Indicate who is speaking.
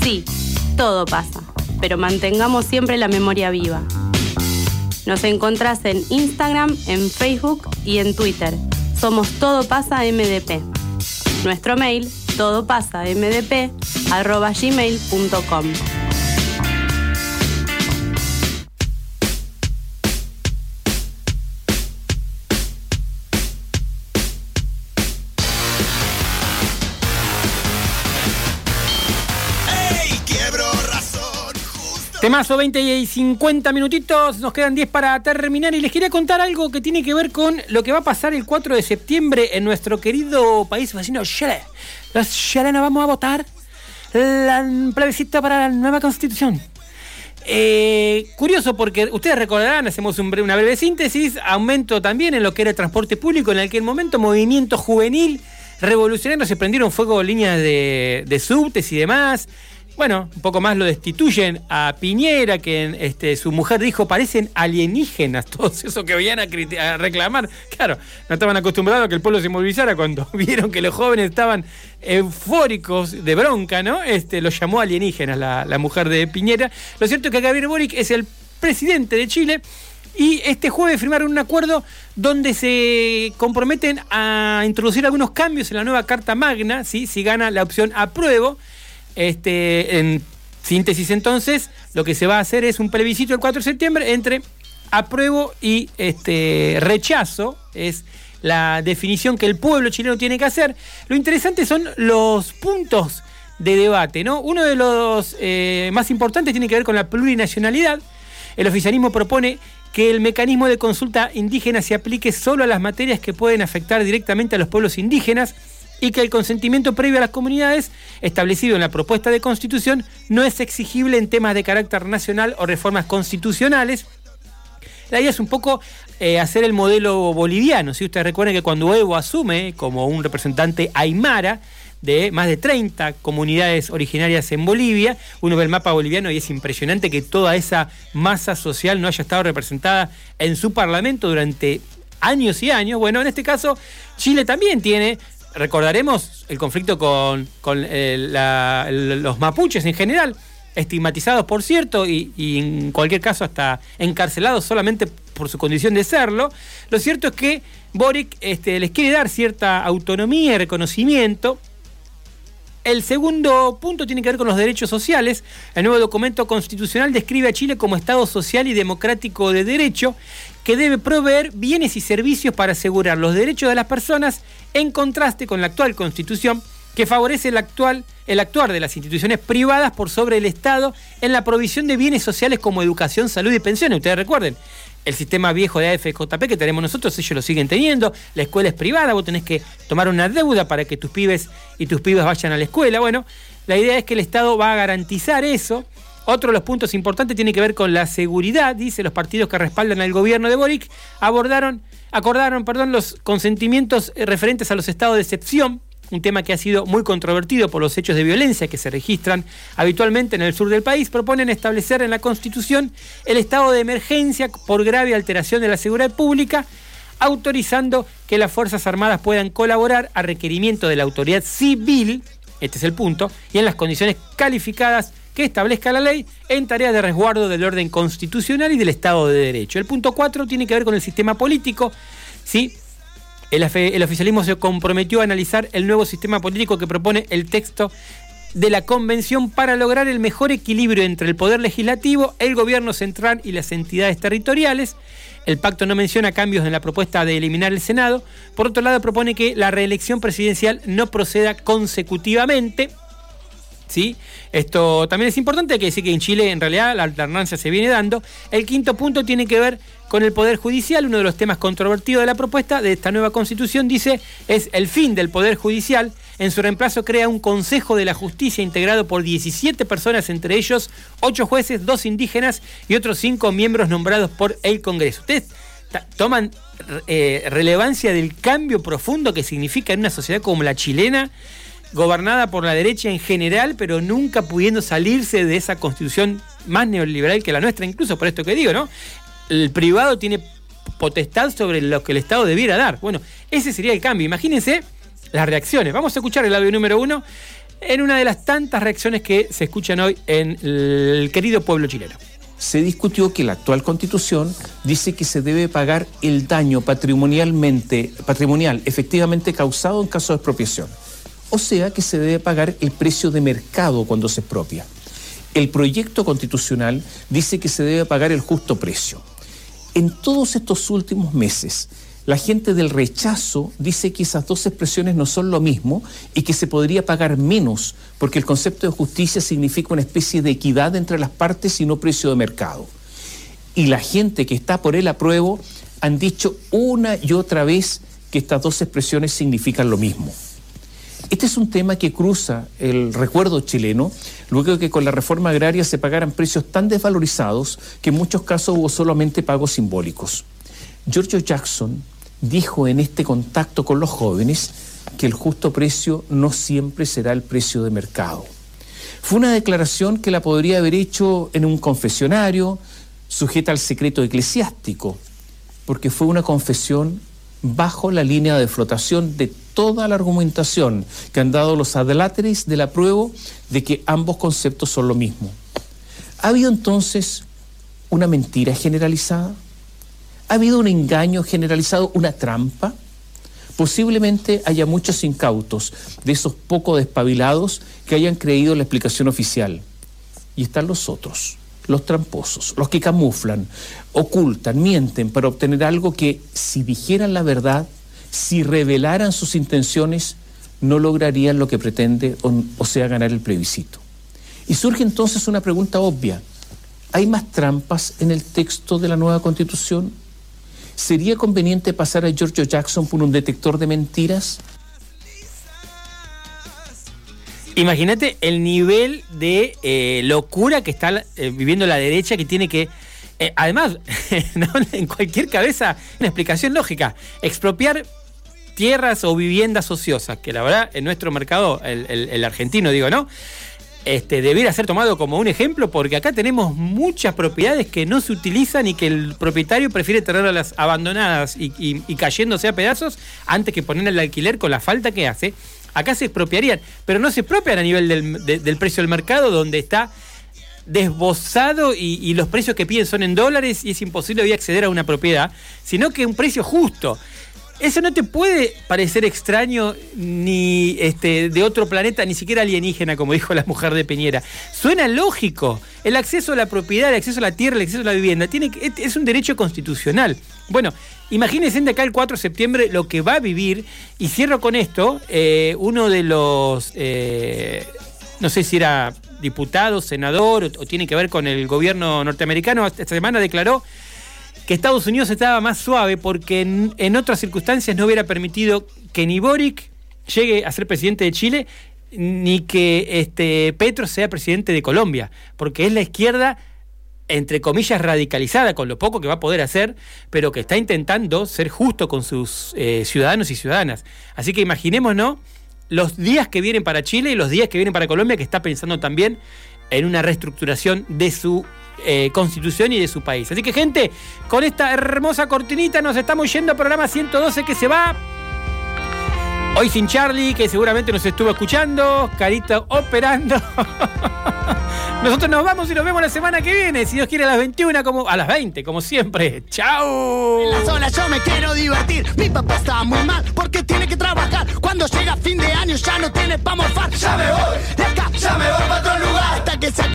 Speaker 1: Sí, todo pasa, pero mantengamos siempre la memoria viva. Nos encontrás en Instagram, en Facebook y en Twitter. Somos Todo Pasa MDP. Nuestro mail, todopasamdp@gmail.com.
Speaker 2: Temazo, 20 y 50 minutitos, nos quedan 10 para terminar y les quería contar algo que tiene que ver con lo que va a pasar el 4 de septiembre en nuestro querido país vecino Chile. Los chilenos vamos a votar el plebiscito para la nueva constitución. Curioso porque ustedes recordarán, hacemos una breve síntesis, aumento también en lo que era el transporte público, en aquel momento movimiento juvenil, revolucionario, se prendieron fuego líneas de subtes y demás. Bueno, un poco más lo destituyen a Piñera, que su mujer dijo, parecen alienígenas todos esos que venían a reclamar. Claro, no estaban acostumbrados a que el pueblo se movilizara cuando vieron que los jóvenes estaban eufóricos de bronca, ¿no? Los llamó alienígenas la mujer de Piñera. Lo cierto es que Gabriel Boric es el presidente de Chile y este jueves firmaron un acuerdo donde se comprometen a introducir algunos cambios en la nueva Carta Magna, ¿sí? Si gana la opción apruebo. En síntesis, entonces, lo que se va a hacer es un plebiscito el 4 de septiembre entre apruebo y rechazo, es la definición que el pueblo chileno tiene que hacer. Lo interesante son los puntos de debate, ¿no? Uno de los más importantes tiene que ver con la plurinacionalidad. El oficialismo propone que el mecanismo de consulta indígena se aplique solo a las materias que pueden afectar directamente a los pueblos indígenas, y que el consentimiento previo a las comunidades, establecido en la propuesta de constitución, no es exigible en temas de carácter nacional o reformas constitucionales. La idea es un poco hacer el modelo boliviano. Si ustedes recuerdan que cuando Evo asume como un representante aymara de más de 30 comunidades originarias en Bolivia, uno ve el mapa boliviano y es impresionante que toda esa masa social no haya estado representada en su parlamento durante años y años. Bueno, en este caso, Chile también tiene... Recordaremos el conflicto con los mapuches en general, estigmatizados por cierto, y en cualquier caso hasta encarcelados solamente por su condición de serlo. Lo cierto es que Boric les quiere dar cierta autonomía y reconocimiento. El segundo punto tiene que ver con los derechos sociales. El nuevo documento constitucional describe a Chile como Estado social y democrático de derecho, que debe proveer bienes y servicios para asegurar los derechos de las personas, en contraste con la actual Constitución, que favorece el actuar de las instituciones privadas por sobre el Estado en la provisión de bienes sociales como educación, salud y pensiones. Ustedes recuerden, el sistema viejo de AFJP que tenemos nosotros, ellos lo siguen teniendo, la escuela es privada, vos tenés que tomar una deuda para que tus pibes y tus pibas vayan a la escuela. Bueno, la idea es que el Estado va a garantizar eso. Otro de los puntos importantes tiene que ver con la seguridad. Dice, los partidos que respaldan al gobierno de Boric acordaron los consentimientos referentes a los estados de excepción, un tema que ha sido muy controvertido por los hechos de violencia que se registran habitualmente en el sur del país. Proponen establecer en la Constitución el estado de emergencia por grave alteración de la seguridad pública, autorizando que las Fuerzas Armadas puedan colaborar a requerimiento de la autoridad civil, este es el punto, y en las condiciones calificadas que establezca la ley en tareas de resguardo del orden constitucional y del Estado de Derecho. El punto 4 tiene que ver con el sistema político, ¿sí? El oficialismo se comprometió a analizar el nuevo sistema político que propone el texto de la Convención para lograr el mejor equilibrio entre el poder legislativo, el gobierno central y las entidades territoriales. El pacto no menciona cambios en la propuesta de eliminar el Senado. Por otro lado, propone que la reelección presidencial no proceda consecutivamente. ¿Sí? Esto también es importante, hay que decir que en Chile en realidad la alternancia se viene dando. El quinto punto tiene que ver con el Poder Judicial. Uno de los temas controvertidos de la propuesta de esta nueva Constitución, dice, es el fin del Poder Judicial. En su reemplazo crea un Consejo de la Justicia integrado por 17 personas, entre ellos 8 jueces, 2 indígenas y otros 5 miembros nombrados por el Congreso. Ustedes toman relevancia del cambio profundo que significa en una sociedad como la chilena, gobernada por la derecha en general, pero nunca pudiendo salirse de esa constitución más neoliberal que la nuestra, incluso por esto que digo, ¿no? El privado tiene potestad sobre lo que el Estado debiera dar. Bueno, ese sería el cambio. Imagínense las reacciones. Vamos a escuchar el audio número 1. en una de las tantas reacciones que se escuchan hoy en el querido pueblo chileno.
Speaker 3: Se discutió que la actual Constitución dice que se debe pagar el daño patrimonial efectivamente causado en caso de expropiación. O sea que se debe pagar el precio de mercado cuando se expropia. El proyecto constitucional dice que se debe pagar el justo precio. En todos estos últimos meses, la gente del rechazo dice que esas dos expresiones no son lo mismo y que se podría pagar menos porque el concepto de justicia significa una especie de equidad entre las partes y no precio de mercado. Y la gente que está por el apruebo han dicho una y otra vez que estas dos expresiones significan lo mismo. Este es un tema que cruza el recuerdo chileno, luego de que con la reforma agraria se pagaran precios tan desvalorizados que en muchos casos hubo solamente pagos simbólicos. George Jackson dijo en este contacto con los jóvenes que el justo precio no siempre será el precio de mercado. Fue una declaración que la podría haber hecho en un confesionario, sujeta al secreto eclesiástico, porque fue una confesión bajo la línea de flotación de toda la argumentación que han dado los adláteres del apruebo de que ambos conceptos son lo mismo. ¿Ha habido entonces una mentira generalizada? ¿Ha habido un engaño generalizado, una trampa? Posiblemente haya muchos incautos, de esos poco despabilados, que hayan creído en la explicación oficial. Y están los otros, los tramposos, los que camuflan, ocultan, mienten para obtener algo que, si dijeran la verdad, si revelaran sus intenciones, no lograrían lo que pretende, o sea, ganar el plebiscito. Y surge entonces una pregunta obvia. ¿Hay más trampas en el texto de la nueva Constitución? ¿Sería conveniente pasar a George Jackson por un detector de mentiras?
Speaker 2: Imagínate el nivel de locura que está viviendo la derecha, que tiene que... además, ¿no? En cualquier cabeza, una explicación lógica. Expropiar tierras o viviendas ociosas, que la verdad en nuestro mercado, el argentino, digo, ¿no? Debiera ser tomado como un ejemplo, porque acá tenemos muchas propiedades que no se utilizan y que el propietario prefiere tenerlas abandonadas y cayéndose a pedazos antes que ponerlas al alquiler con la falta que hace. Acá se expropiarían, pero no se expropian a nivel del precio del mercado, donde está desbozado y los precios que piden son en dólares y es imposible hoy acceder a una propiedad, sino que un precio justo. Eso no te puede parecer extraño ni de otro planeta, ni siquiera alienígena, como dijo la mujer de Piñera. Suena lógico. El acceso a la propiedad, el acceso a la tierra, el acceso a la vivienda es un derecho constitucional. Bueno, imagínense de acá el 4 de septiembre lo que va a vivir, y cierro con esto, uno de los, no sé si era diputado, senador, o tiene que ver con el gobierno norteamericano, esta semana declaró que Estados Unidos estaba más suave porque en otras circunstancias no hubiera permitido que ni Boric llegue a ser presidente de Chile, ni que Petro sea presidente de Colombia, porque es la izquierda, entre comillas, radicalizada, con lo poco que va a poder hacer, pero que está intentando ser justo con sus ciudadanos y ciudadanas. Así que imaginémonos los días que vienen para Chile y los días que vienen para Colombia, que está pensando también en una reestructuración de su Constitución y de su país. Así que, gente, con esta hermosa cortinita nos estamos yendo al programa 112 que se va. Hoy sin Charlie, que seguramente nos estuvo escuchando, Carita operando. Nosotros nos vamos y nos vemos la semana que viene, si Dios quiere, a las 21, a las 20, como siempre. ¡Chao!
Speaker 4: En las olas yo me quiero divertir. Mi papá está muy mal porque tiene que trabajar. Cuando llega fin de año ya no tiene pa' morfar. Ya me voy de acá, ya me voy pa' otro lugar, hasta que se